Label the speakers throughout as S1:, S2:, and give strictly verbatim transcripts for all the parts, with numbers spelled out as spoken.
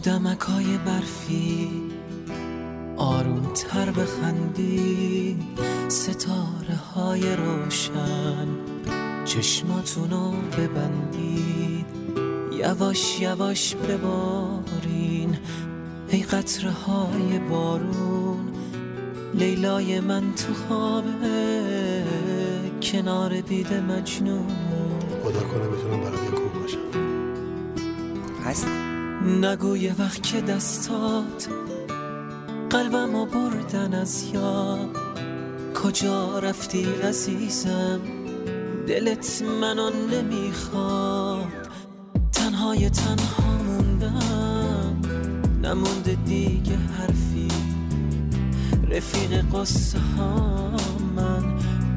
S1: آدمکای برفی آروم تر بخندی، ستاره های روشن چشماتونو ببندید، یواش یواش ببارین ای قطره های بارون. لیلای من تو خوابه کنار بید مجنون.
S2: خدا کنه بتونم برات یه کوه باشم.
S3: هست
S1: نگو یه وقت که دستات قلبمو بردن از یاد، کجا رفتی عزیزم دلت منو نمیخواد. تنهای تنها موندم نمونده دیگه حرفی، رفیق قصه ها من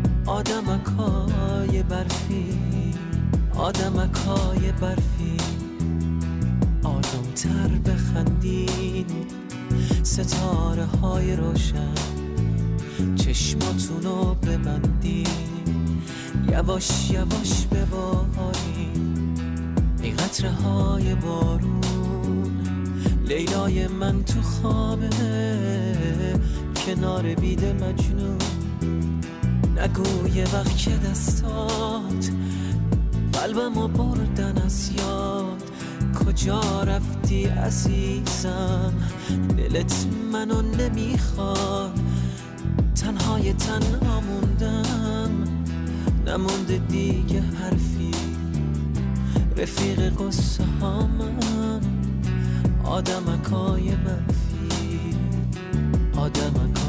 S1: آدمکای برفی، آدمکای برفی آروم تر بخندین، ستاره های روشن چشماتونو ببندین، یواش یواش ببارین ای قطره های بارون. لیلای من تو خوابه کنار بید مجنون. نگو یه وقت که دستات قلبمو بردن از یاد، کجا رفتی عزیزم دلت منو نمیخواد. تنهای تنها موندم نمونده دیگه حرفی، رفیق قصه ها من آدمکای برفی، آدمکای